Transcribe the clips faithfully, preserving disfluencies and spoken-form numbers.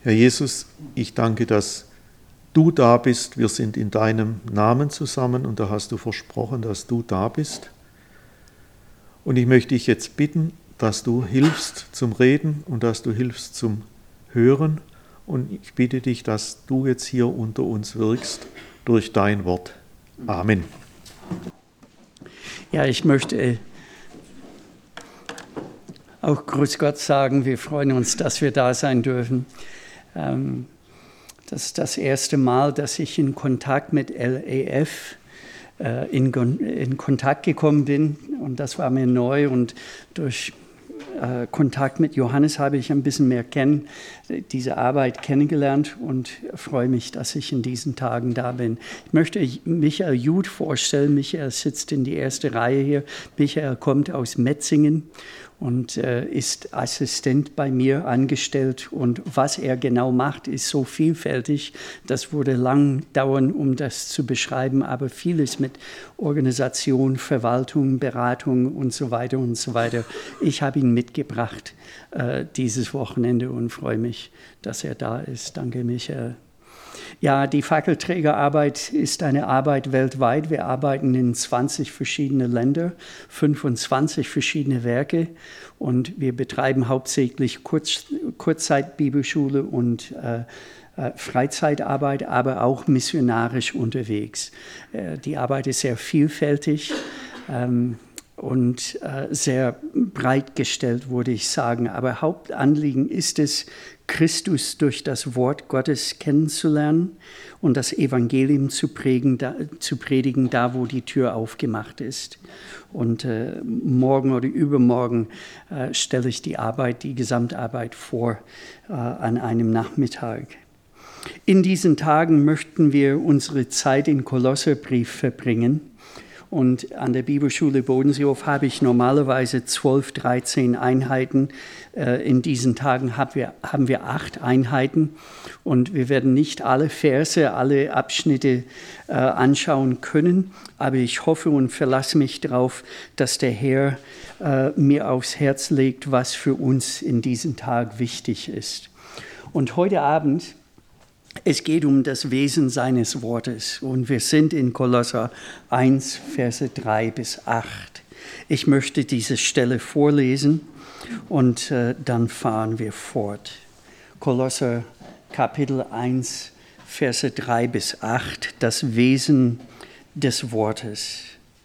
Herr Jesus, ich danke, dass du da bist. Wir sind in deinem Namen zusammen und da hast du versprochen, dass du da bist. Und ich möchte dich jetzt bitten, dass du hilfst zum Reden und dass du hilfst zum Hören. Und ich bitte dich, dass du jetzt hier unter uns wirkst durch dein Wort. Amen. Ja, ich möchte auch Grüß Gott sagen. Wir freuen uns, dass wir da sein dürfen. Das ist das erste Mal, dass ich in Kontakt mit L A F in, in Kontakt gekommen bin. Und das war mir neu. Und durch äh, Kontakt mit Johannes habe ich ein bisschen mehr kennen, diese Arbeit kennengelernt und freue mich, dass ich in diesen Tagen da bin. Ich möchte Michael Juth vorstellen. Michael sitzt in die erste Reihe hier. Michael kommt aus Metzingen und äh, ist Assistent bei mir angestellt. Und was er genau macht, ist so vielfältig. Das würde lang dauern, um das zu beschreiben, aber vieles mit Organisation, Verwaltung, Beratung und so weiter und so weiter. Ich habe ihn mitgebracht äh, dieses Wochenende und freue mich, dass er da ist. Danke, Michael. Ja, die Fackelträgerarbeit ist eine Arbeit weltweit. Wir arbeiten in zwanzig verschiedene Länder, fünfundzwanzig verschiedene Werke und wir betreiben hauptsächlich Kurz, Kurzzeitbibelschule und äh, Freizeitarbeit, aber auch missionarisch unterwegs. Äh, die Arbeit ist sehr vielfältig ähm, und äh, sehr breit gestellt, würde ich sagen. Aber Hauptanliegen ist es, Christus durch das Wort Gottes kennenzulernen und das Evangelium zu, prägen, da, zu predigen, da wo die Tür aufgemacht ist. Und äh, morgen oder übermorgen äh, stelle ich die Arbeit, die Gesamtarbeit vor äh, an einem Nachmittag. In diesen Tagen möchten wir unsere Zeit in Kolosserbrief verbringen. Und an der Bibelschule Bodenseehof habe ich normalerweise zwölf, dreizehn Einheiten. In diesen Tagen haben wir, haben wir acht Einheiten. Und wir werden nicht alle Verse, alle Abschnitte äh, anschauen können. Aber ich hoffe und verlasse mich darauf, dass der Herr äh, mir aufs Herz legt, was für uns in diesem Tag wichtig ist. Und heute Abend, es geht um das Wesen seines Wortes und wir sind in Kolosser eins, Verse drei bis acht. Ich möchte diese Stelle vorlesen und äh, dann fahren wir fort. Kolosser Kapitel eins, Verse drei bis acht, das Wesen des Wortes.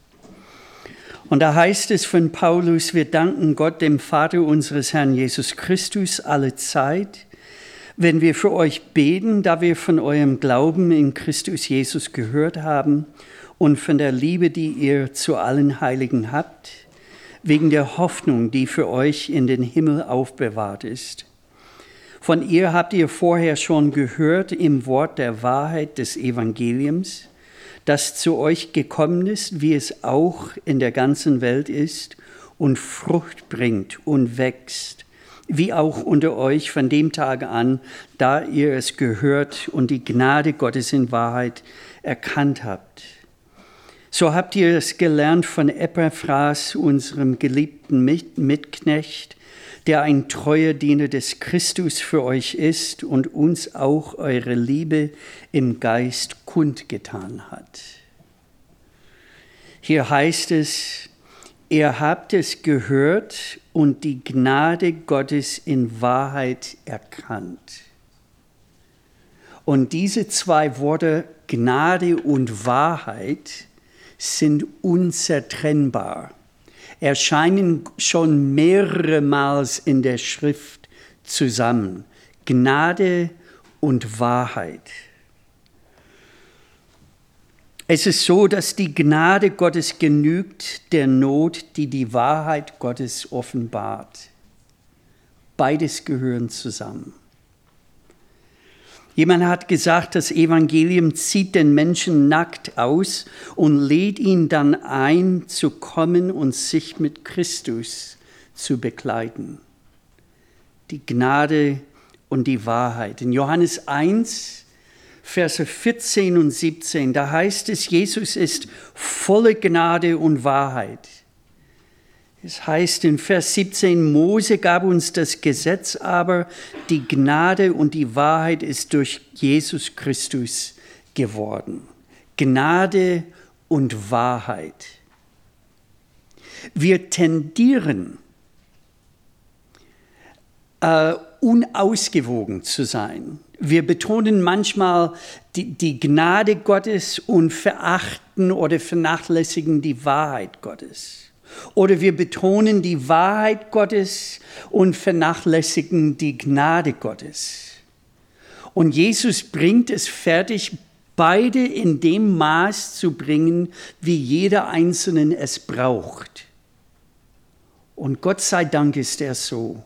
Und da heißt es von Paulus, wir danken Gott, dem Vater unseres Herrn Jesus Christus, alle Zeit, wenn wir für euch beten, da wir von eurem Glauben in Christus Jesus gehört haben und von der Liebe, die ihr zu allen Heiligen habt, wegen der Hoffnung, die für euch in den Himmel aufbewahrt ist. Von ihr habt ihr vorher schon gehört im Wort der Wahrheit des Evangeliums, das zu euch gekommen ist, wie es auch in der ganzen Welt ist und Frucht bringt und wächst, wie auch unter euch von dem Tage an, da ihr es gehört und die Gnade Gottes in Wahrheit erkannt habt. So habt ihr es gelernt von Epaphras, unserem geliebten Mitknecht, der ein treuer Diener des Christus für euch ist und uns auch eure Liebe im Geist kundgetan hat. Hier heißt es, ihr habt es gehört und die Gnade Gottes in Wahrheit erkannt. Und diese zwei Worte, Gnade und Wahrheit, sind unzertrennbar, erscheinen schon mehrere Mal in der Schrift zusammen. Gnade und Wahrheit. Es ist so, dass die Gnade Gottes genügt der Not, die die Wahrheit Gottes offenbart. Beides gehören zusammen. Jemand hat gesagt, das Evangelium zieht den Menschen nackt aus und lädt ihn dann ein, zu kommen und sich mit Christus zu bekleiden. Die Gnade und die Wahrheit. In Johannes eins, Verse vierzehn und siebzehn, da heißt es, Jesus ist volle Gnade und Wahrheit. Es heißt in Vers siebzehn, Mose gab uns das Gesetz, aber die Gnade und die Wahrheit ist durch Jesus Christus geworden. Gnade und Wahrheit. Wir tendieren, äh, unausgewogen zu sein. Wir betonen manchmal die, die Gnade Gottes und verachten oder vernachlässigen die Wahrheit Gottes. Oder wir betonen die Wahrheit Gottes und vernachlässigen die Gnade Gottes. Und Jesus bringt es fertig, beide in dem Maß zu bringen, wie jeder Einzelne es braucht. Und Gott sei Dank ist er so.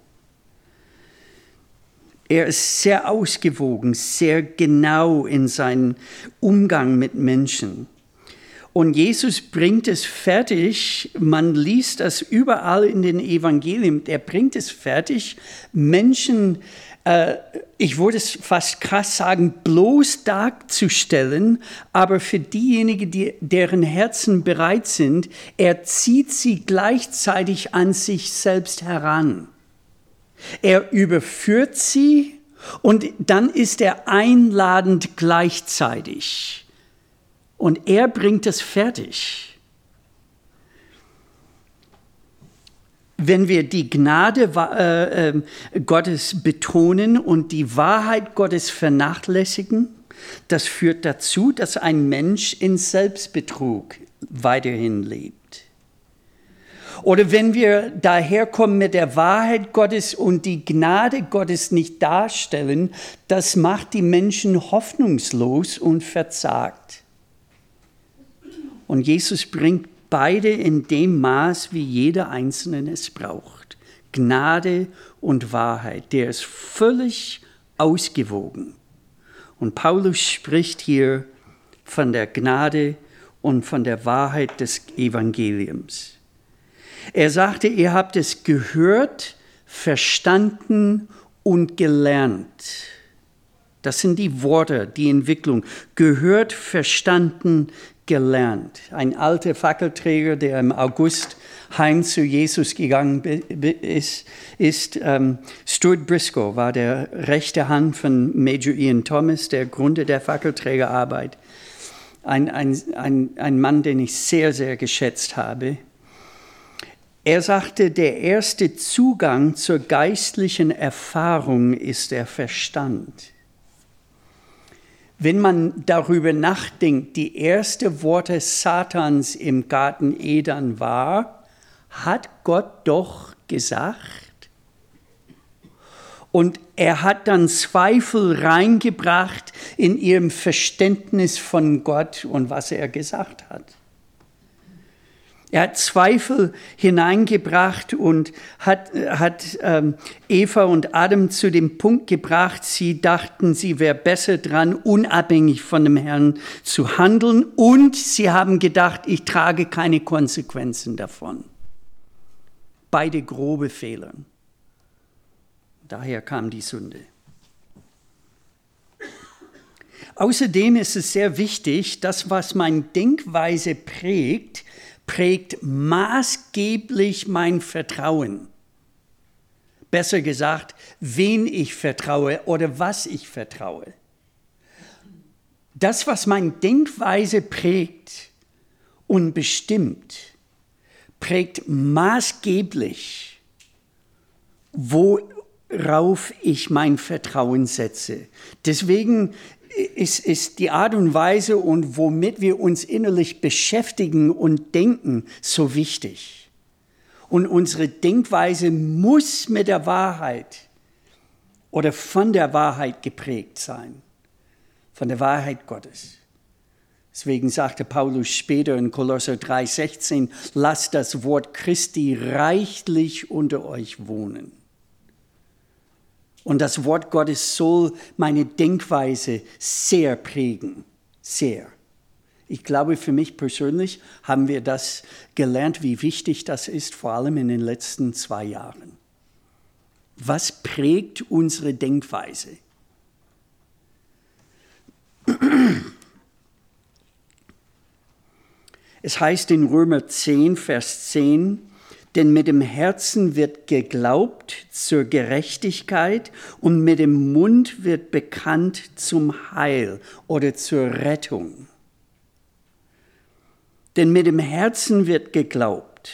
Er ist sehr ausgewogen, sehr genau in seinem Umgang mit Menschen. Und Jesus bringt es fertig, man liest das überall in den Evangelien, er bringt es fertig, Menschen, äh, ich würde es fast krass sagen, bloß darzustellen, aber für diejenigen, die, deren Herzen bereit sind, er zieht sie gleichzeitig an sich selbst heran. Er überführt sie und dann ist er einladend gleichzeitig. Und er bringt es fertig. Wenn wir die Gnade äh, äh, Gottes betonen und die Wahrheit Gottes vernachlässigen, das führt dazu, dass ein Mensch in Selbstbetrug weiterhin lebt. Oder wenn wir daherkommen mit der Wahrheit Gottes und die Gnade Gottes nicht darstellen, das macht die Menschen hoffnungslos und verzagt. Und Jesus bringt beide in dem Maß, wie jeder Einzelne es braucht. Gnade und Wahrheit, der ist völlig ausgewogen. Und Paulus spricht hier von der Gnade und von der Wahrheit des Evangeliums. Er sagte, ihr habt es gehört, verstanden und gelernt. Das sind die Worte, die Entwicklung. Gehört, verstanden, gelernt. Ein alter Fackelträger, der im August heim zu Jesus gegangen ist, ist ähm, Stuart Briscoe, war der rechte Hand von Major Ian Thomas, der Gründer der Fackelträgerarbeit. Ein, ein, ein, ein Mann, den ich sehr, sehr geschätzt habe. Er sagte, der erste Zugang zur geistlichen Erfahrung ist der Verstand. Wenn man darüber nachdenkt, die ersten Worte Satans im Garten Eden war, hat Gott doch gesagt. Und er hat dann Zweifel reingebracht in ihrem Verständnis von Gott und was er gesagt hat. Er hat Zweifel hineingebracht und hat, hat ähm, Eva und Adam zu dem Punkt gebracht, sie dachten, sie wäre besser dran, unabhängig von dem Herrn zu handeln. Und sie haben gedacht, ich trage keine Konsequenzen davon. Beide grobe Fehler. Daher kam die Sünde. Außerdem ist es sehr wichtig, das, was meine Denkweise prägt, prägt maßgeblich mein Vertrauen. Besser gesagt, wen ich vertraue oder was ich vertraue. Das, was meine Denkweise prägt und bestimmt, prägt maßgeblich, worauf ich mein Vertrauen setze. Deswegen Ist, ist die Art und Weise und womit wir uns innerlich beschäftigen und denken so wichtig. Und unsere Denkweise muss mit der Wahrheit oder von der Wahrheit geprägt sein, von der Wahrheit Gottes. Deswegen sagte Paulus später in Kolosser drei sechzehn, lasst das Wort Christi reichlich unter euch wohnen. Und das Wort Gottes soll meine Denkweise sehr prägen, sehr. Ich glaube, für mich persönlich haben wir das gelernt, wie wichtig das ist, vor allem in den letzten zwei Jahren. Was prägt unsere Denkweise? Es heißt in Römer zehn, Vers zehn, Denn mit dem Herzen wird geglaubt zur Gerechtigkeit und mit dem Mund wird bekannt zum Heil oder zur Rettung. Denn mit dem Herzen wird geglaubt.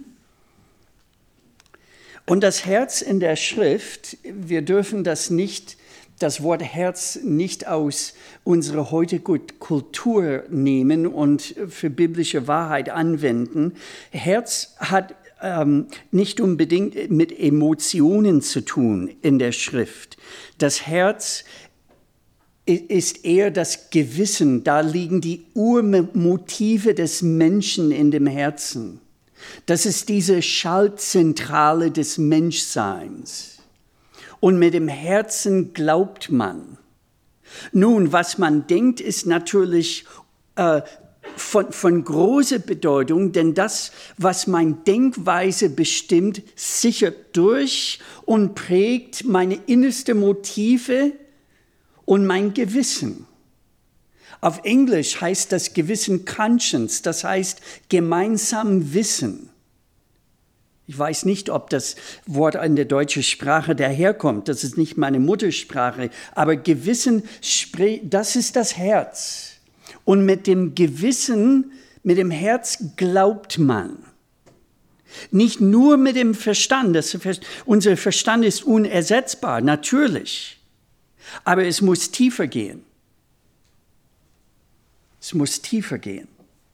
Und das Herz in der Schrift, wir dürfen das nicht, das Wort Herz nicht aus unserer heutigen Kultur nehmen und für biblische Wahrheit anwenden. Herz hat ähm, nicht unbedingt mit Emotionen zu tun in der Schrift. Das Herz ist eher das Gewissen, da liegen die Urmotive des Menschen in dem Herzen. Das ist diese Schaltzentrale des Menschseins. Und mit dem Herzen glaubt man. Nun, was man denkt, ist natürlich äh, von, von großer Bedeutung, denn das, was meine Denkweise bestimmt, sichert durch und prägt meine innersten Motive und mein Gewissen. Auf Englisch heißt das Gewissen Conscience, das heißt gemeinsam Wissen. Ich weiß nicht, ob das Wort in der deutschen Sprache daherkommt, das ist nicht meine Muttersprache, aber Gewissen, das ist das Herz. Und mit dem Gewissen, mit dem Herz glaubt man. Nicht nur mit dem Verstand, das, unser Verstand ist unersetzbar, natürlich. Aber es muss tiefer gehen. Es muss tiefer gehen.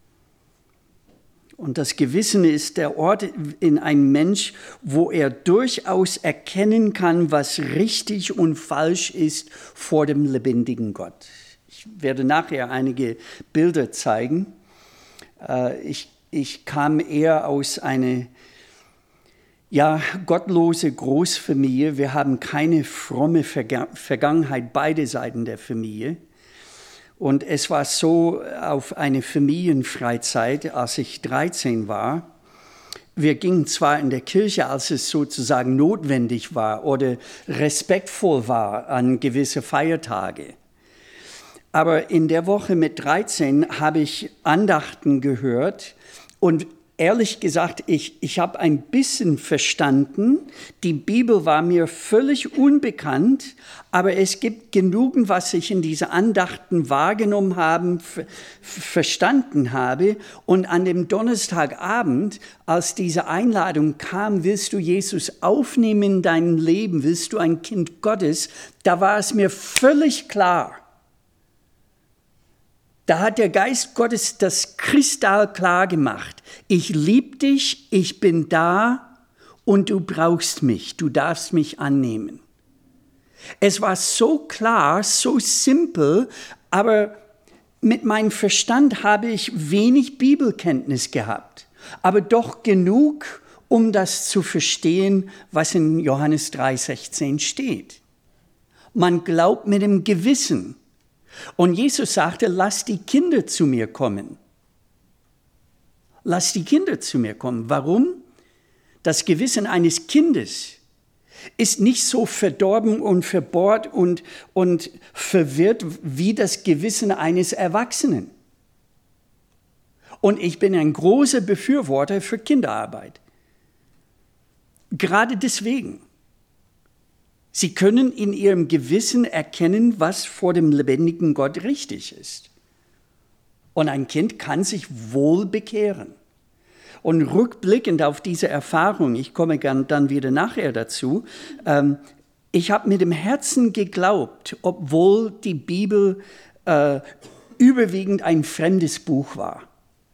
Und das Gewissen ist der Ort in einem Mensch, wo er durchaus erkennen kann, was richtig und falsch ist vor dem lebendigen Gott. Ich werde nachher einige Bilder zeigen. Ich, ich kam eher aus einer ja, gottlose Großfamilie. Wir haben keine fromme Vergangenheit, beide Seiten der Familie. Und es war so, auf eine Familienfreizeit, als ich dreizehn war, wir gingen zwar in der Kirche, als es sozusagen notwendig war oder respektvoll war an gewisse Feiertage. Aber in der Woche mit dreizehn habe ich Andachten gehört und ehrlich gesagt, ich, ich habe ein bisschen verstanden. Die Bibel war mir völlig unbekannt, aber es gibt genügend, was ich in diese Andachten wahrgenommen habe, ver- verstanden habe. Und an dem Donnerstagabend, als diese Einladung kam, willst du Jesus aufnehmen in dein Leben, willst du ein Kind Gottes, da war es mir völlig klar. Da hat der Geist Gottes das kristallklar gemacht. Ich liebe dich, ich bin da und du brauchst mich, du darfst mich annehmen. Es war so klar, so simpel, aber mit meinem Verstand habe ich wenig Bibelkenntnis gehabt, aber doch genug, um das zu verstehen, was in Johannes drei sechzehn steht. Man glaubt mit dem Gewissen. Und Jesus sagte, lass die Kinder zu mir kommen. Lass die Kinder zu mir kommen. Warum? Das Gewissen eines Kindes ist nicht so verdorben und verbohrt und, und verwirrt wie das Gewissen eines Erwachsenen. Und ich bin ein großer Befürworter für Kinderarbeit. Gerade deswegen. Sie können in ihrem Gewissen erkennen, was vor dem lebendigen Gott richtig ist. Und ein Kind kann sich wohl bekehren. Und rückblickend auf diese Erfahrung, ich komme dann wieder nachher dazu, ähm, ich habe mit dem Herzen geglaubt, obwohl die Bibel äh, überwiegend ein fremdes Buch war.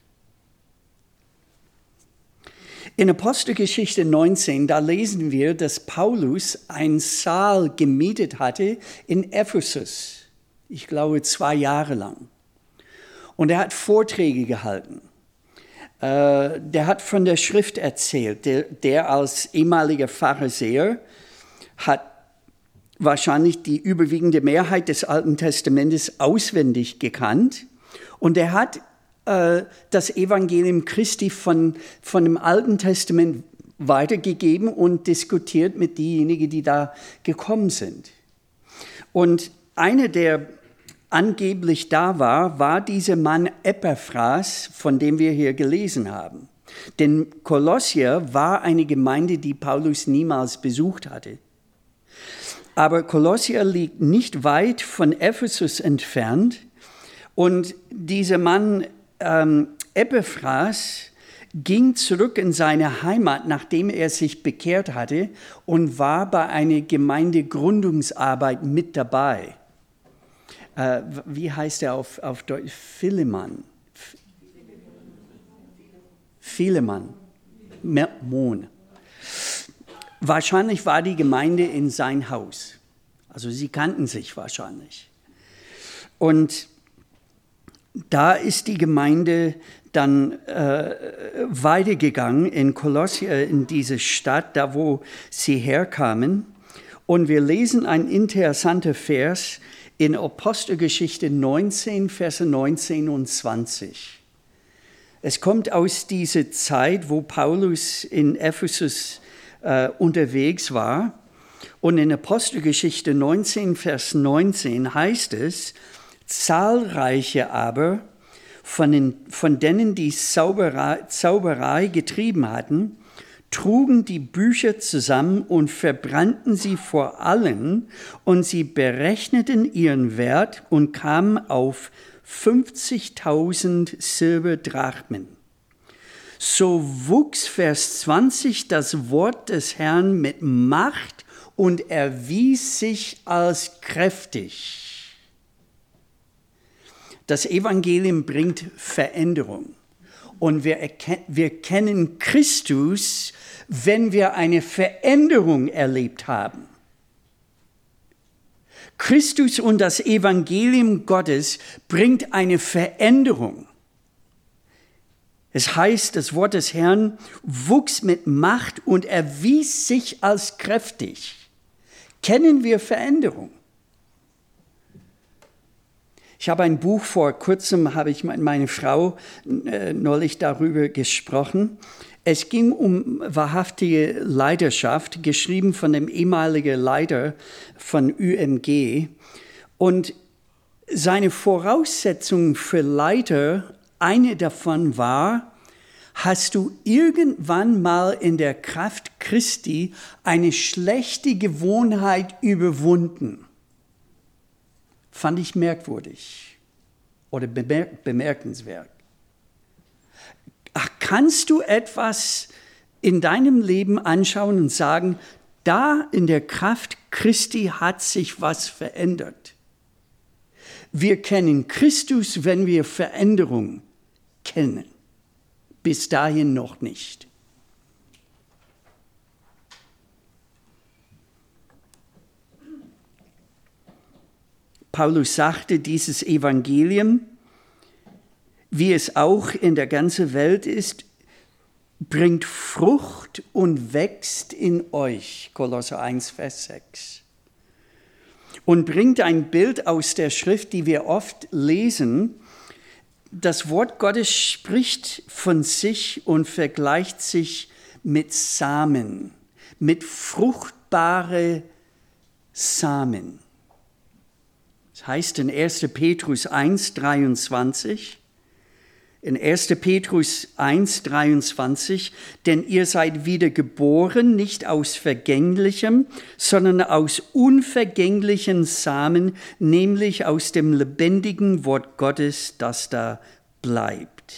In Apostelgeschichte neunzehn, da lesen wir, dass Paulus einen Saal gemietet hatte in Ephesus, ich glaube zwei Jahre lang. Und er hat Vorträge gehalten. Äh, der hat von der Schrift erzählt. Der, der als ehemaliger Pharisäer hat wahrscheinlich die überwiegende Mehrheit des Alten Testamentes auswendig gekannt. Und er hat das Evangelium Christi von, von dem Alten Testament weitergegeben und diskutiert mit denjenigen, die da gekommen sind. Und einer, der angeblich da war, war dieser Mann Epaphras, von dem wir hier gelesen haben. Denn Kolossier war eine Gemeinde, die Paulus niemals besucht hatte. Aber Kolossier liegt nicht weit von Ephesus entfernt. Und dieser Mann ähm, Epaphras ging zurück in seine Heimat, nachdem er sich bekehrt hatte, und war bei einer Gemeindegründungsarbeit mit dabei. Äh, wie heißt er auf, auf Deutsch? Philemon. Philemon. Mon. Wahrscheinlich war die Gemeinde in sein Haus. Also sie kannten sich wahrscheinlich. Und da ist die Gemeinde dann äh, weitergegangen in Kolossier, in diese Stadt, da wo sie herkamen. Und wir lesen einen interessanten Vers in Apostelgeschichte neunzehn, Verse neunzehn und zwanzig. Es kommt aus dieser Zeit, wo Paulus in Ephesus äh, unterwegs war. Und in Apostelgeschichte neunzehn, Vers neunzehn heißt es, zahlreiche aber von, den, von denen die Zauberei, Zauberei getrieben hatten, trugen die Bücher zusammen und verbrannten sie vor allen, und sie berechneten ihren Wert und kamen auf fünfzigtausend Silberdrachmen. So wuchs Vers zwanzig das Wort des Herrn mit Macht und erwies sich als kräftig. Das Evangelium bringt Veränderung. Und wir, erken- wir kennen Christus, wenn wir eine Veränderung erlebt haben. Christus und das Evangelium Gottes bringt eine Veränderung. Es heißt, das Wort des Herrn wuchs mit Macht und erwies sich als kräftig. Kennen wir Veränderung? Ich habe ein Buch, vor kurzem habe ich mit meiner Frau äh, neulich darüber gesprochen. Es ging um wahrhaftige Leiterschaft, geschrieben von dem ehemaligen Leiter von Ü M G. Und seine Voraussetzung für Leiter, eine davon war, hast du irgendwann mal in der Kraft Christi eine schlechte Gewohnheit überwunden? Fand ich merkwürdig oder bemerk- bemerkenswert. Ach, kannst du etwas in deinem Leben anschauen und sagen, da in der Kraft Christi hat sich was verändert? Wir kennen Christus, wenn wir Veränderung kennen. Bis dahin noch nicht. Paulus sagte, dieses Evangelium, wie es auch in der ganzen Welt ist, bringt Frucht und wächst in euch, Kolosser eins, Vers sechs. Und bringt ein Bild aus der Schrift, die wir oft lesen. Das Wort Gottes spricht von sich und vergleicht sich mit Samen, mit fruchtbaren Samen. Das heißt in erster Petrus eins, dreiundzwanzig, in erster Petrus eins, dreiundzwanzig, denn ihr seid wieder geboren, nicht aus vergänglichem, sondern aus unvergänglichen Samen, nämlich aus dem lebendigen Wort Gottes, das da bleibt.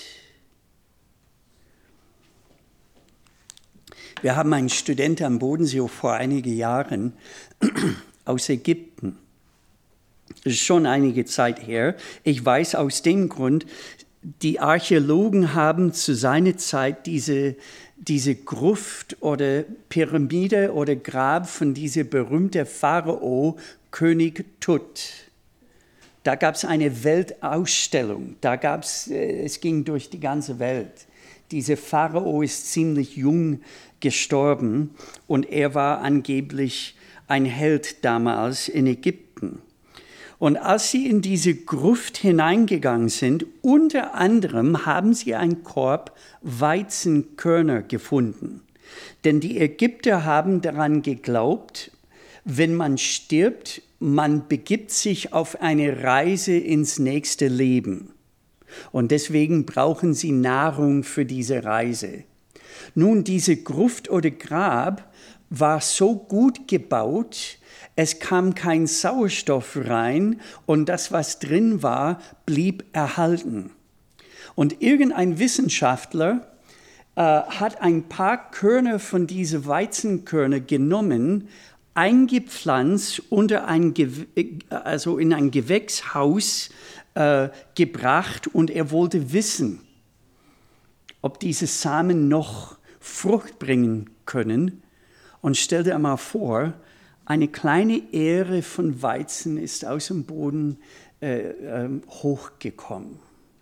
Wir haben einen Studenten am Bodensee vor einigen Jahren aus Ägypten. Das ist schon einige Zeit her. Ich weiß aus dem Grund, die Archäologen haben zu seiner Zeit diese, diese Gruft oder Pyramide oder Grab von diesem berühmten Pharao, König Tut. Da gab es eine Weltausstellung. Da gab's, es ging durch die ganze Welt. Dieser Pharao ist ziemlich jung gestorben und er war angeblich ein Held damals in Ägypten. Und als sie in diese Gruft hineingegangen sind, unter anderem haben sie einen Korb Weizenkörner gefunden. Denn die Ägypter haben daran geglaubt, wenn man stirbt, man begibt sich auf eine Reise ins nächste Leben. Und deswegen brauchen sie Nahrung für diese Reise. Nun, diese Gruft oder Grab war so gut gebaut, es kam kein Sauerstoff rein und das, was drin war, blieb erhalten. Und irgendein Wissenschaftler äh, hat ein paar Körner von diesen Weizenkörner genommen, eingepflanzt unter ein Gew- also in ein Gewächshaus äh, gebracht und er wollte wissen, ob diese Samen noch Frucht bringen können. Und stell dir mal vor, eine kleine Ähre von Weizen ist aus dem Boden äh, äh, hochgekommen.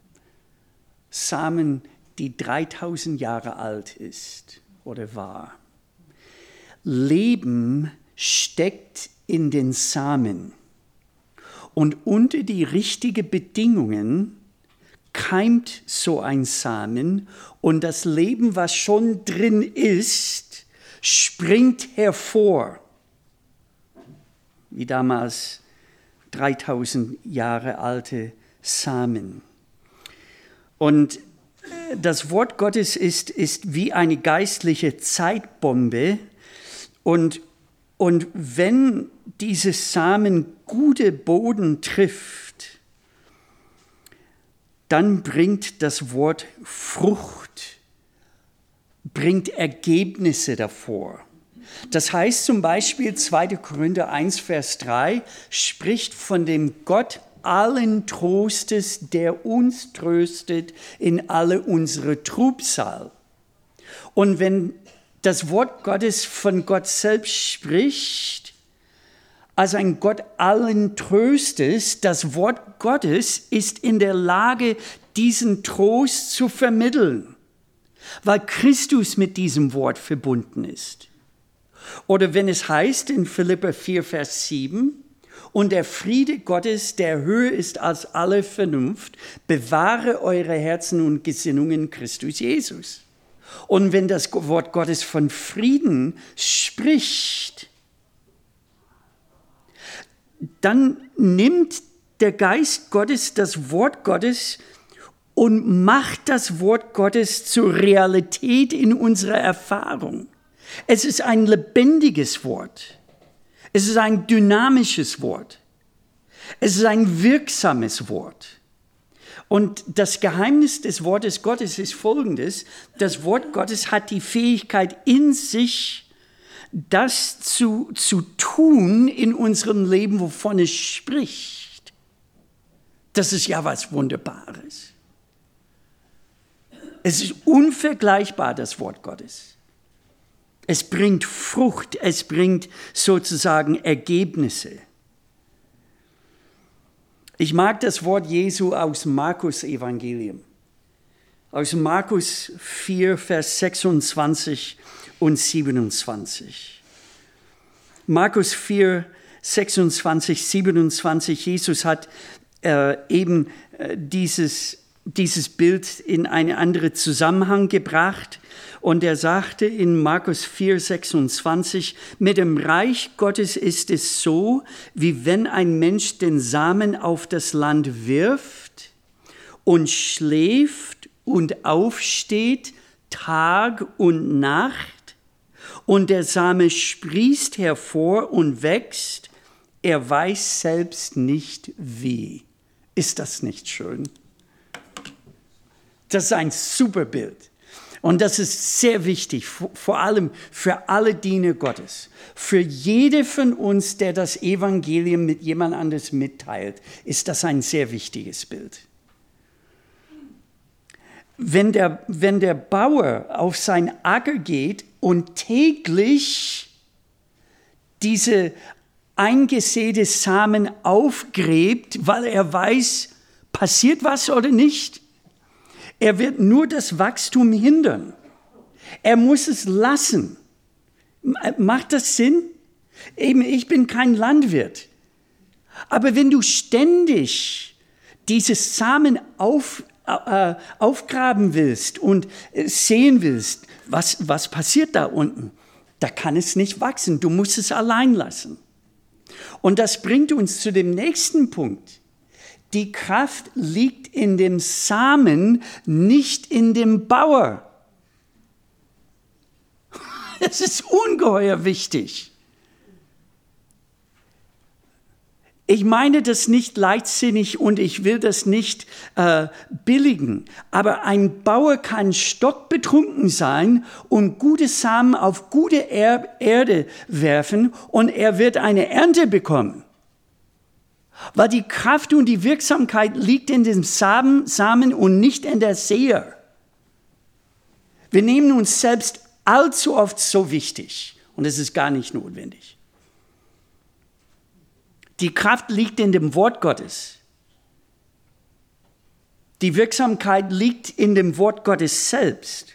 Samen, die dreitausend Jahre alt ist oder war. Leben steckt in den Samen. Und unter die richtigen Bedingungen keimt so ein Samen und das Leben, was schon drin ist, springt hervor. Wie damals dreitausend Jahre alte Samen. Und das Wort Gottes ist, ist wie eine geistliche Zeitbombe. Und, und wenn diese Samen gute Boden trifft, dann bringt das Wort Frucht, bringt Ergebnisse davor. Das heißt zum Beispiel zweiter Korinther eins, Vers drei, spricht von dem Gott allen Trostes, der uns tröstet in alle unsere Trübsal. Und wenn das Wort Gottes von Gott selbst spricht, als ein Gott allen Tröstes, das Wort Gottes ist in der Lage, diesen Trost zu vermitteln, weil Christus mit diesem Wort verbunden ist. Oder wenn es heißt in Philipper vier, Vers sieben, und der Friede Gottes, der höher ist als alle Vernunft, bewahre eure Herzen und Gesinnungen Christus Jesus. Und wenn das Wort Gottes von Frieden spricht, dann nimmt der Geist Gottes das Wort Gottes und macht das Wort Gottes zur Realität in unserer Erfahrung. Es ist ein lebendiges Wort. Es ist ein dynamisches Wort. Es ist ein wirksames Wort. Und das Geheimnis des Wortes Gottes ist folgendes: Das Wort Gottes hat die Fähigkeit in sich, das zu, zu tun in unserem Leben, wovon es spricht. Das ist ja was Wunderbares. Es ist unvergleichbar, das Wort Gottes. Es bringt Frucht, es bringt sozusagen Ergebnisse. Ich mag das Wort Jesu aus Markus Evangelium. Aus Markus vier, Vers sechsundzwanzig und siebenundzwanzig. Markus vier, sechsundzwanzig, siebenundzwanzig. Jesus hat äh, eben äh, dieses, dieses Bild in einen anderen Zusammenhang gebracht. Und er sagte in Markus vier, sechsundzwanzig, mit dem Reich Gottes ist es so, wie wenn ein Mensch den Samen auf das Land wirft und schläft und aufsteht, Tag und Nacht, und der Same sprießt hervor und wächst, er weiß selbst nicht wie. Ist das nicht schön? Das ist ein super Bild. Und das ist sehr wichtig, vor allem für alle Diener Gottes. Für jede von uns, der das Evangelium mit jemand anderes mitteilt, ist das ein sehr wichtiges Bild. Wenn der, wenn der Bauer auf sein Acker geht und täglich diese eingesäte Samen aufgräbt, weil er weiß, passiert was oder nicht, er wird nur das Wachstum hindern. Er muss es lassen. Macht das Sinn? Eben, ich bin kein Landwirt. Aber wenn du ständig diese Samen auf, äh, aufgraben willst und sehen willst, was, was passiert da unten, da kann es nicht wachsen. Du musst es allein lassen. Und das bringt uns zu dem nächsten Punkt. Die Kraft liegt in dem Samen, nicht in dem Bauer. Es ist ungeheuer wichtig. Ich meine das nicht leichtsinnig und ich will das nicht äh, billigen, aber ein Bauer kann stockbetrunken sein und gute Samen auf gute er- Erde werfen und er wird eine Ernte bekommen. Weil die Kraft und die Wirksamkeit liegt in dem Samen, Samen und nicht in der Säer. Wir nehmen uns selbst allzu oft so wichtig und es ist gar nicht notwendig. Die Kraft liegt in dem Wort Gottes. Die Wirksamkeit liegt in dem Wort Gottes selbst.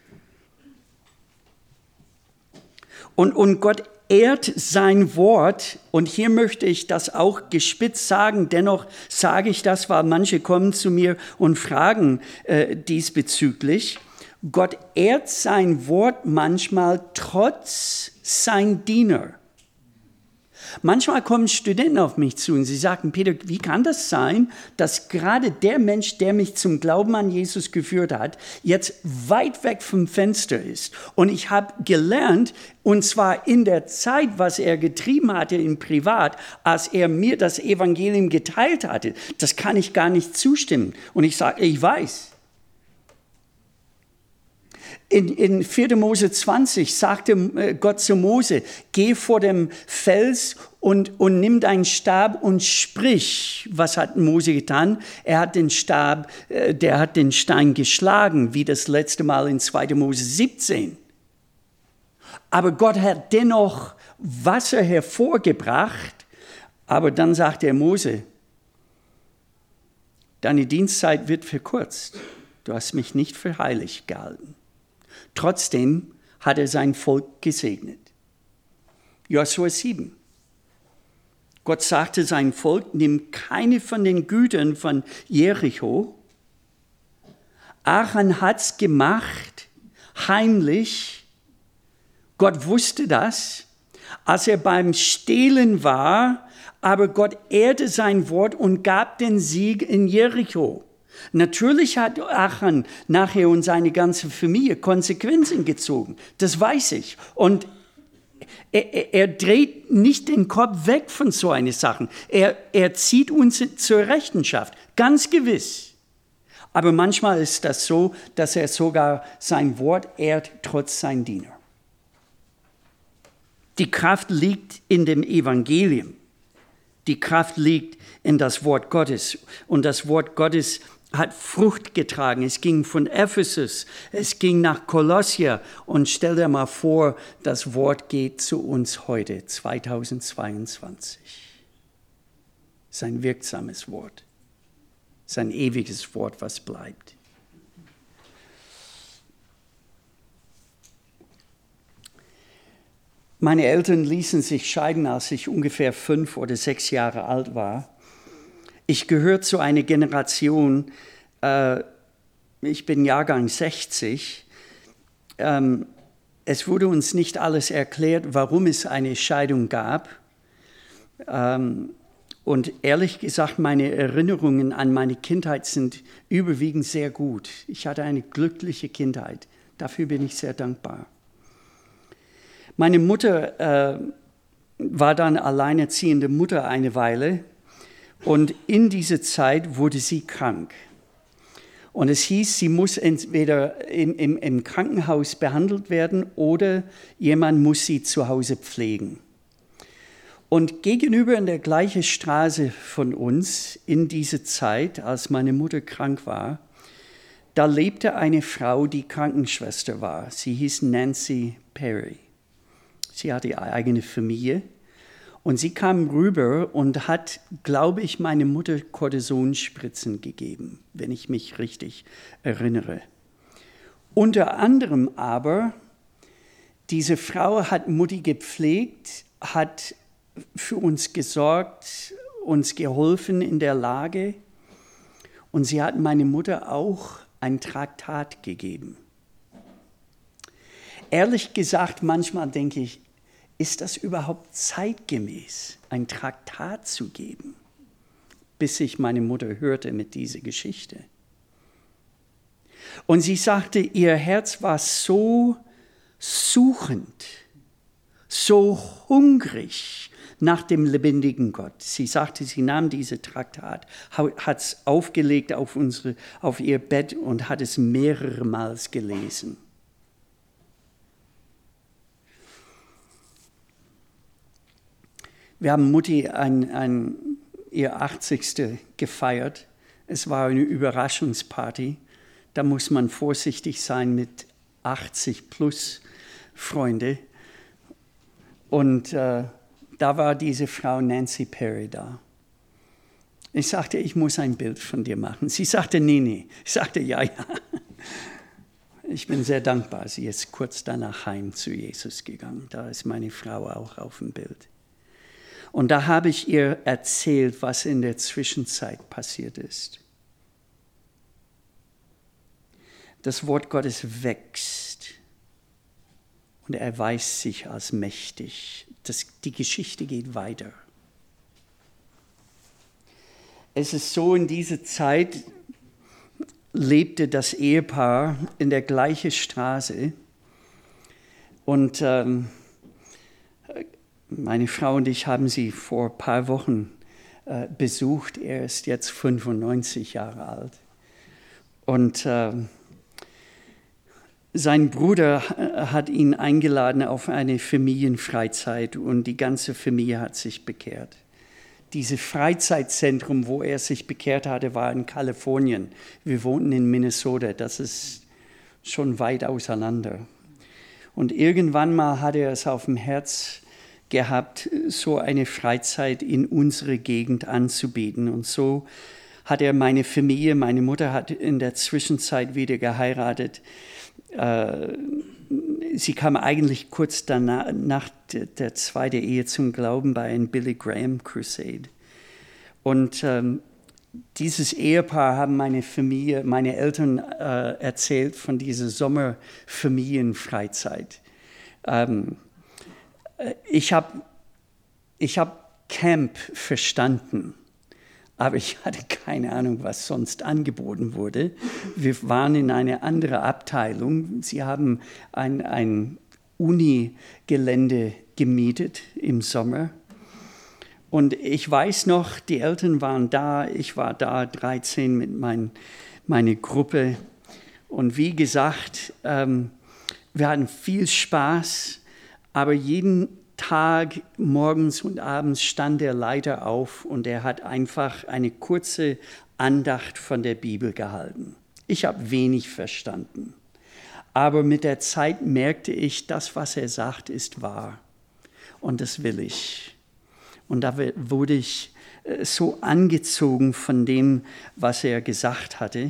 Und, und Gott ehrt sein Wort. Und hier möchte ich das auch gespitzt sagen. Dennoch sage ich das, weil manche kommen zu mir und fragen äh, diesbezüglich. Gott ehrt sein Wort manchmal trotz sein Diener. Manchmal kommen Studenten auf mich zu und sie sagen, Peter, wie kann das sein, dass gerade der Mensch, der mich zum Glauben an Jesus geführt hat, jetzt weit weg vom Fenster ist? Und ich habe gelernt, und zwar in der Zeit, was er getrieben hatte im Privat, als er mir das Evangelium geteilt hatte, das kann ich gar nicht zustimmen. Und ich sage, ich weiß. In, in vierter Mose zwanzig sagte Gott zu Mose, geh vor dem Fels und, und nimm deinen Stab und sprich. Was hat Mose getan? Er hat den Stab, der hat den Stein geschlagen, wie das letzte Mal in zweiter Mose siebzehn. Aber Gott hat dennoch Wasser hervorgebracht. Aber dann sagte er Mose, deine Dienstzeit wird verkürzt. Du hast mich nicht für heilig gehalten. Trotzdem hat er sein Volk gesegnet. Josua sieben. Gott sagte sein Volk, nimm keine von den Gütern von Jericho. Achan hat es gemacht, heimlich. Gott wusste das, als er beim Stehlen war, aber Gott ehrte sein Wort und gab den Sieg in Jericho. Natürlich hat Achan nachher und seine ganze Familie Konsequenzen gezogen, das weiß ich. Und er, er, er dreht nicht den Kopf weg von so einer Sache. Er, er zieht uns zur Rechenschaft, ganz gewiss. Aber manchmal ist das so, dass er sogar sein Wort ehrt, trotz sein Diener. Die Kraft liegt in dem Evangelium. Die Kraft liegt in das Wort Gottes. Und das Wort Gottes hat Frucht getragen. Es ging von Ephesus, es ging nach Kolossia. Und stell dir mal vor, das Wort geht zu uns heute, zweitausendzweiundzwanzig. Sein wirksames Wort, sein ewiges Wort, was bleibt. Meine Eltern ließen sich scheiden, als ich ungefähr fünf oder sechs Jahre alt war. Ich gehöre zu einer Generation, äh, ich bin Jahrgang sechzig, ähm, es wurde uns nicht alles erklärt, warum es eine Scheidung gab. Ähm, und ehrlich gesagt, meine Erinnerungen an meine Kindheit sind überwiegend sehr gut. Ich hatte eine glückliche Kindheit, dafür bin ich sehr dankbar. Meine Mutter äh, war dann alleinerziehende Mutter eine Weile. Und in dieser Zeit wurde sie krank. Und es hieß, sie muss entweder im, im, im Krankenhaus behandelt werden oder jemand muss sie zu Hause pflegen. Und gegenüber in der gleichen Straße von uns, in dieser Zeit, als meine Mutter krank war, da lebte eine Frau, die Krankenschwester war. Sie hieß Nancy Perry. Sie hatte ihre eigene Familie. Und sie kam rüber und hat, glaube ich, meine Mutter Kortisonspritzen gegeben, wenn ich mich richtig erinnere. Unter anderem aber, diese Frau hat Mutti gepflegt, hat für uns gesorgt, uns geholfen in der Lage. Und sie hat meine Mutter auch ein Traktat gegeben. Ehrlich gesagt, manchmal denke ich, ist das überhaupt zeitgemäß, ein Traktat zu geben? bis ich meine Mutter hörte mit dieser Geschichte. Und sie sagte, ihr Herz war so suchend, so hungrig nach dem lebendigen Gott. Sie sagte, sie nahm dieses Traktat, hat es aufgelegt auf, unsere, auf ihr Bett und hat es mehrere Mal gelesen. Wir haben Mutti ein, ein, ihr achtzigste gefeiert. Es war eine Überraschungsparty. Da muss man vorsichtig sein mit achtzig plus Freunde. Und äh, da war diese Frau Nancy Perry da. Ich sagte, ich muss ein Bild von dir machen. Sie sagte, nee, nee. Ich sagte, ja, ja. Ich bin sehr dankbar. Sie ist kurz danach heim zu Jesus gegangen. Da ist meine Frau auch auf dem Bild. Und da habe ich ihr erzählt, was in der Zwischenzeit passiert ist. Das Wort Gottes wächst und er erweist sich als mächtig. Das, die Geschichte geht weiter. Es ist so, in dieser Zeit lebte das Ehepaar in der gleichen Straße und ähm, meine Frau und ich haben sie vor ein paar Wochen äh, besucht. Er ist jetzt fünfundneunzig Jahre alt. Und äh, sein Bruder hat ihn eingeladen auf eine Familienfreizeit und die ganze Familie hat sich bekehrt. Dieses Freizeitzentrum, wo er sich bekehrt hatte, war in Kalifornien. Wir wohnten in Minnesota, das ist schon weit auseinander. Und irgendwann mal hat er es auf dem Herz gehabt, so eine Freizeit in unsere Gegend anzubieten. Und so hat er meine Familie, meine Mutter hat in der Zwischenzeit wieder geheiratet. Sie kam eigentlich kurz danach, nach der zweiten Ehe zum Glauben bei einem Billy Graham Crusade. Und ähm, dieses Ehepaar haben meine Familie, meine Eltern äh, erzählt von dieser Sommerfamilienfreizeit. Ähm, Ich habe ich hab Camp verstanden, aber ich hatte keine Ahnung, was sonst angeboten wurde. Wir waren in einer anderen Abteilung. Sie haben ein, ein Uni-Gelände gemietet im Sommer. Und ich weiß noch, die Eltern waren da, ich war da, dreizehn mit mein, meiner Gruppe. Und wie gesagt, ähm, wir hatten viel Spaß. Aber jeden Tag, morgens und abends, stand der Leiter auf und er hat einfach eine kurze Andacht von der Bibel gehalten. Ich habe wenig verstanden. Aber mit der Zeit merkte ich, das, was er sagt, ist wahr. Und das will ich. Und da wurde ich so angezogen von dem, was er gesagt hatte.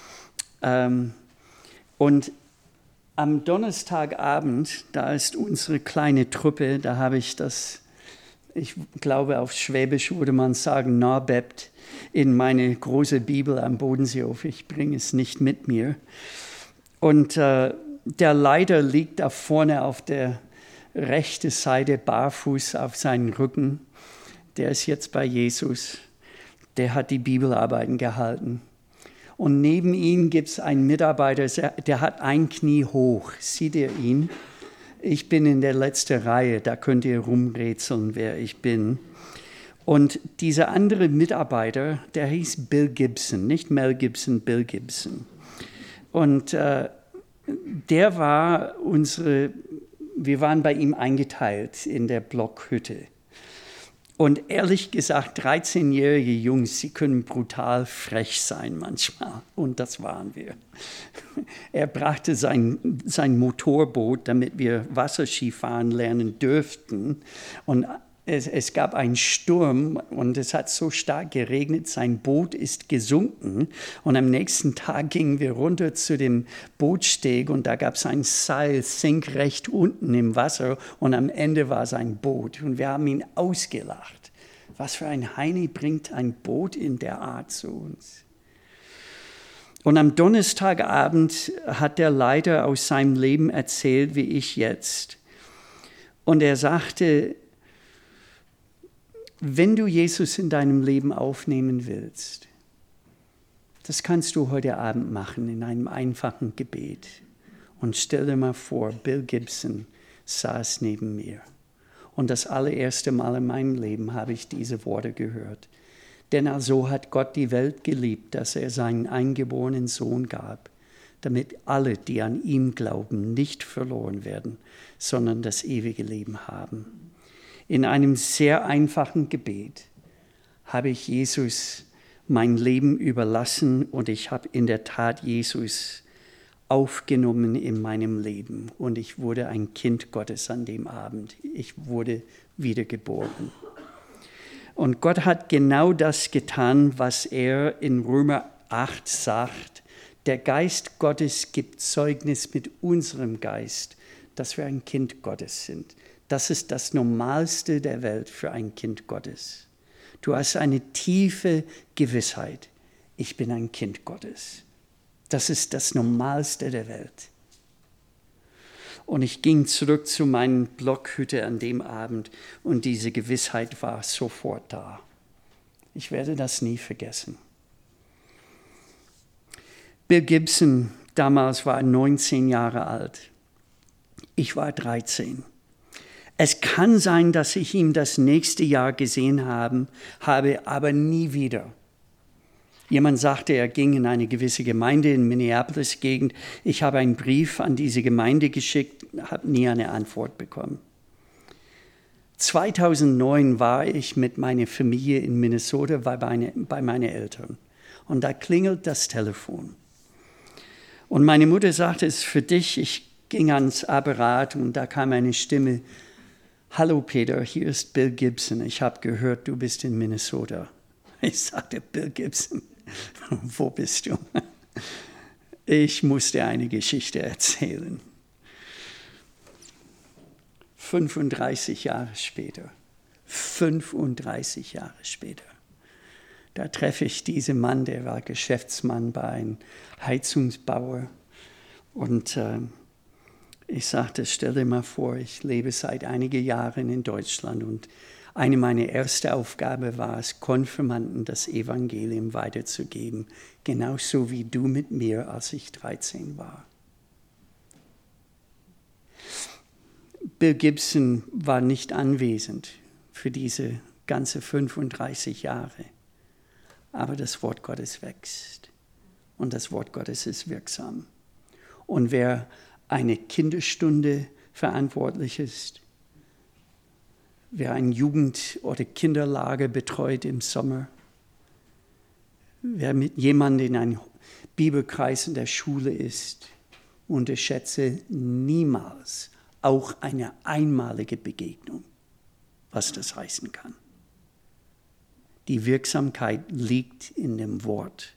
Und am Donnerstagabend, da ist unsere kleine Truppe, da habe ich das, ich glaube auf Schwäbisch würde man sagen, nabebt, in meine große Bibel am Bodenseehof. Ich bringe es nicht mit mir. Und äh, der Leiter liegt da vorne auf der rechten Seite barfuß auf seinen Rücken. Der ist jetzt bei Jesus. Der hat die Bibelarbeiten gehalten. Und neben ihm gibt es einen Mitarbeiter, der hat ein Knie hoch. Seht ihr ihn? Ich bin in der letzten Reihe, da könnt ihr rumrätseln, wer ich bin. Und dieser andere Mitarbeiter, der hieß Bill Gibson, nicht Mel Gibson, Bill Gibson. Und äh, der war unsere, wir waren bei ihm eingeteilt in der Blockhütte. Und ehrlich gesagt, dreizehnjährige Jungs, sie können brutal frech sein manchmal. Und das waren wir. Er brachte sein, sein Motorboot, damit wir Wasserskifahren lernen dürften. Und es, es gab einen Sturm und es hat so stark geregnet, sein Boot ist gesunken. Und am nächsten Tag gingen wir runter zu dem Bootsteg und da gab es ein Seil senkrecht unten im Wasser und am Ende war sein Boot. Und wir haben ihn ausgelacht. Was für ein Heini bringt ein Boot in der Art zu uns? Und am Donnerstagabend hat der Leiter aus seinem Leben erzählt, wie ich jetzt. Und er sagte, wenn du Jesus in deinem Leben aufnehmen willst, das kannst du heute Abend machen in einem einfachen Gebet. Und stell dir mal vor, Bill Gibson saß neben mir. Und das allererste Mal in meinem Leben habe ich diese Worte gehört. Denn also hat Gott die Welt geliebt, dass er seinen eingeborenen Sohn gab, damit alle, die an ihm glauben, nicht verloren werden, sondern das ewige Leben haben. In einem sehr einfachen Gebet habe ich Jesus mein Leben überlassen und ich habe in der Tat Jesus aufgenommen in meinem Leben. Und ich wurde ein Kind Gottes an dem Abend. Ich wurde wiedergeboren. Und Gott hat genau das getan, was er in Römer acht sagt. Der Geist Gottes gibt Zeugnis mit unserem Geist, dass wir ein Kind Gottes sind. Das ist das Normalste der Welt für ein Kind Gottes. Du hast eine tiefe Gewissheit. Ich bin ein Kind Gottes. Das ist das Normalste der Welt. Und ich ging zurück zu meiner Blockhütte an dem Abend und diese Gewissheit war sofort da. Ich werde das nie vergessen. Bill Gibson damals war neunzehn Jahre alt. Ich war dreizehn. Es kann sein, dass ich ihn das nächste Jahr gesehen haben, habe, aber nie wieder. Jemand sagte, er ging in eine gewisse Gemeinde in Minneapolis-Gegend. Ich habe einen Brief an diese Gemeinde geschickt, habe nie eine Antwort bekommen. zweitausendneun war ich mit meiner Familie in Minnesota bei, meine, bei meinen Eltern. Und da klingelt das Telefon. Und meine Mutter sagte, es ist für dich. Ich ging ans Apparat und da kam eine Stimme. Hallo Peter, hier ist Bill Gibson. Ich habe gehört, du bist in Minnesota. Ich sagte, Bill Gibson, wo bist du? Ich musste eine Geschichte erzählen. fünfunddreißig Jahre später, fünfunddreißig Jahre später, da treffe ich diesen Mann, der war Geschäftsmann bei einem Heizungsbauer. Und äh, ich sagte, stell dir mal vor, ich lebe seit einigen Jahren in Deutschland und eine meiner ersten Aufgaben war es, Konfirmanden das Evangelium weiterzugeben, genauso wie du mit mir, als ich dreizehn war. Bill Gibson war nicht anwesend für diese ganze fünfunddreißig Jahre, aber das Wort Gottes wächst und das Wort Gottes ist wirksam. Und wer eine Kinderstunde verantwortlich ist, wer ein Jugend- oder Kinderlager betreut im Sommer, wer mit jemandem in einem Bibelkreis in der Schule ist, unterschätze niemals auch eine einmalige Begegnung, was das heißen kann. Die Wirksamkeit liegt in dem Wort.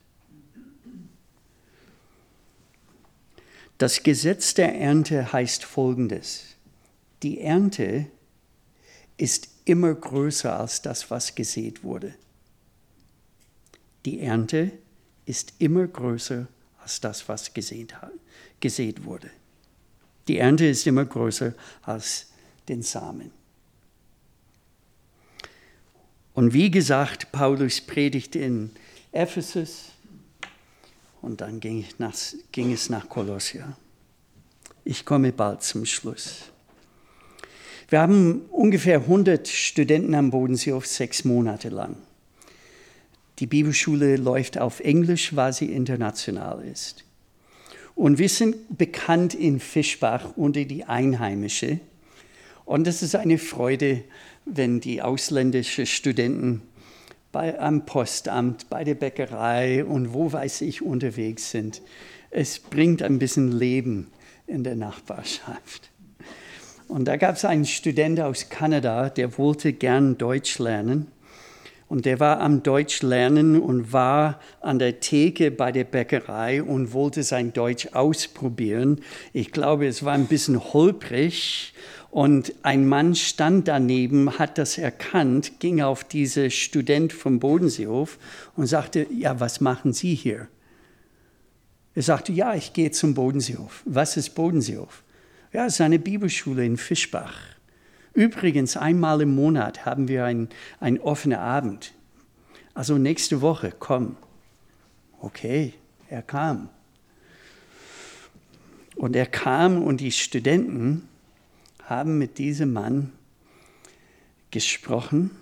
Das Gesetz der Ernte heißt Folgendes: Die Ernte ist immer größer als das, was gesät wurde. Die Ernte ist immer größer als das, was gesät, gesät wurde. Die Ernte ist immer größer als den Samen. Und wie gesagt, Paulus predigte in Ephesus und dann ging, ich nach, ging es nach Kolossia. Ich komme bald zum Schluss. Wir haben ungefähr hundert Studenten am Bodenseehof sechs Monate lang. Die Bibelschule läuft auf Englisch, weil sie international ist. Und wir sind bekannt in Fischbach unter die Einheimische. Und es ist eine Freude, wenn die ausländischen Studenten bei, am Postamt, bei der Bäckerei und wo weiß ich unterwegs sind. Es bringt ein bisschen Leben in der Nachbarschaft. Und da gab es einen Student aus Kanada, der wollte gern Deutsch lernen. Und der war am Deutsch lernen und war an der Theke bei der Bäckerei und wollte sein Deutsch ausprobieren. Ich glaube, es war ein bisschen holprig. Und ein Mann stand daneben, hat das erkannt, ging auf diesen Student vom Bodenseehof und sagte, ja, was machen Sie hier? Er sagte, ja, ich gehe zum Bodenseehof. Was ist Bodenseehof? Ja, es ist eine Bibelschule in Fischbach. Übrigens, einmal im Monat haben wir einen, einen offenen Abend. Also nächste Woche, komm. Okay, er kam. Und er kam und die Studenten haben mit diesem Mann gesprochen,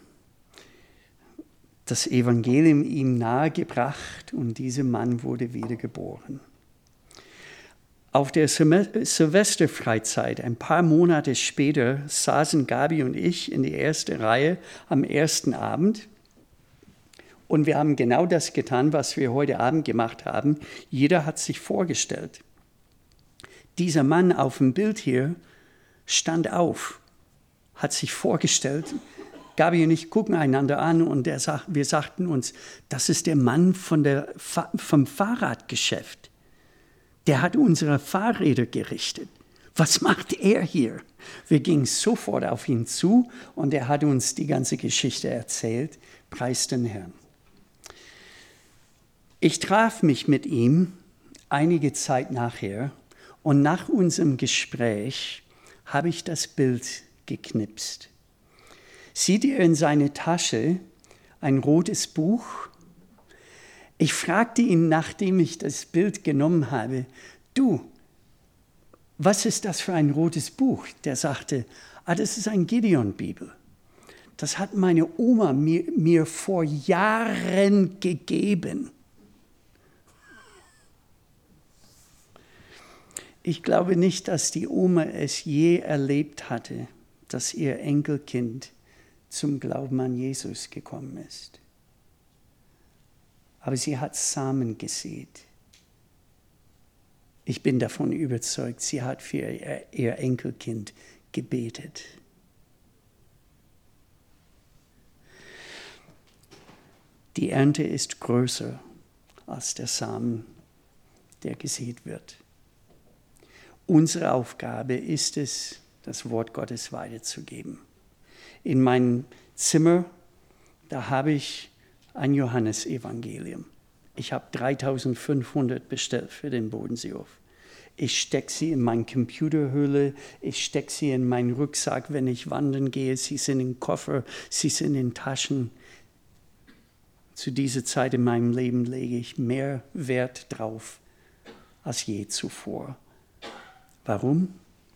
das Evangelium ihm nahegebracht und dieser Mann wurde wiedergeboren. Auf der Silvesterfreizeit, ein paar Monate später, saßen Gabi und ich in die erste Reihe am ersten Abend. Und wir haben genau das getan, was wir heute Abend gemacht haben. Jeder hat sich vorgestellt. Dieser Mann auf dem Bild hier stand auf, hat sich vorgestellt. Gabi und ich gucken einander an und er sagt, wir sagten uns, das ist der Mann von der, vom Fahrradgeschäft. Der hat unsere Fahrräder gerichtet. Was macht er hier? Wir gingen sofort auf ihn zu und er hat uns die ganze Geschichte erzählt. Preis den Herrn. Ich traf mich mit ihm einige Zeit nachher und nach unserem Gespräch habe ich das Bild geknipst. Sieht ihr in seiner Tasche ein rotes Buch? Ich fragte ihn, nachdem ich das Bild genommen habe, du, was ist das für ein rotes Buch? Der sagte, ah, das ist ein Gideon-Bibel. Das hat meine Oma mir, mir vor Jahren gegeben. Ich glaube nicht, dass die Oma es je erlebt hatte, dass ihr Enkelkind zum Glauben an Jesus gekommen ist. Aber sie hat Samen gesät. Ich bin davon überzeugt, sie hat für ihr, ihr Enkelkind gebetet. Die Ernte ist größer als der Samen, der gesät wird. Unsere Aufgabe ist es, das Wort Gottes weiterzugeben. In meinem Zimmer, da habe ich ein Johannesevangelium. Ich habe dreitausendfünfhundert bestellt für den Bodenseehof. Ich stecke sie in meine Computerhöhle, ich stecke sie in meinen Rucksack, wenn ich wandern gehe. Sie sind im Koffer, sie sind in Taschen. Zu dieser Zeit in meinem Leben lege ich mehr Wert drauf als je zuvor. Warum?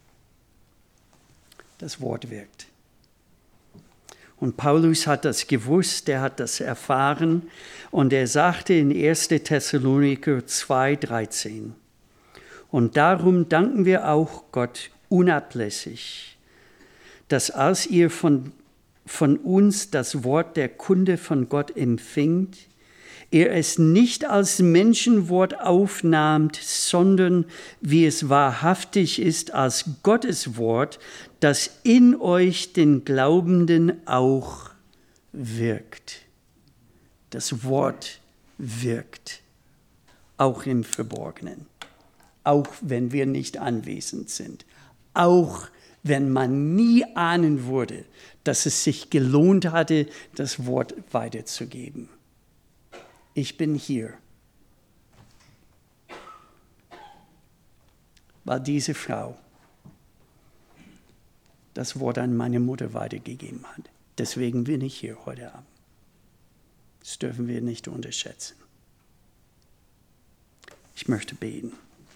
Das Wort wirkt. Und Paulus hat das gewusst, er hat das erfahren und er sagte in erster Thessaloniker zwei dreizehn, und darum danken wir auch Gott unablässig, dass als ihr von, von uns das Wort der Kunde von Gott empfingt, ihr es nicht als Menschenwort aufnahmt, sondern wie es wahrhaftig ist, als Gottes Wort, das in euch den Glaubenden auch wirkt. Das Wort wirkt, auch im Verborgenen, auch wenn wir nicht anwesend sind, auch wenn man nie ahnen würde, dass es sich gelohnt hatte, das Wort weiterzugeben. Ich bin hier, weil diese Frau das Wort an meine Mutter weitergegeben hat. Deswegen bin ich hier heute Abend. Das dürfen wir nicht unterschätzen. Ich möchte beten.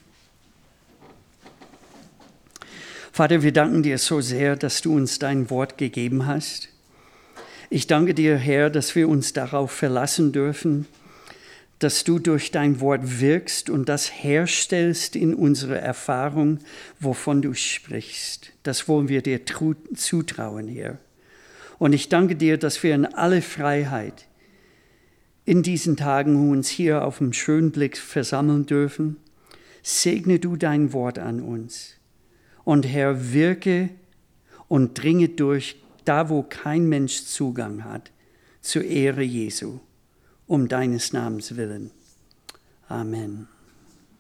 Vater, wir danken dir so sehr, dass du uns dein Wort gegeben hast. Ich danke dir, Herr, dass wir uns darauf verlassen dürfen, dass du durch dein Wort wirkst und das herstellst in unserer Erfahrung, wovon du sprichst. Das wollen wir dir zutrauen, Herr. Und ich danke dir, dass wir in aller Freiheit in diesen Tagen uns hier auf dem Schönblick versammeln dürfen. Segne du dein Wort an uns. Und Herr, wirke und dringe durch, da wo kein Mensch Zugang hat, zur Ehre Jesu. Um deines Namens willen. Amen.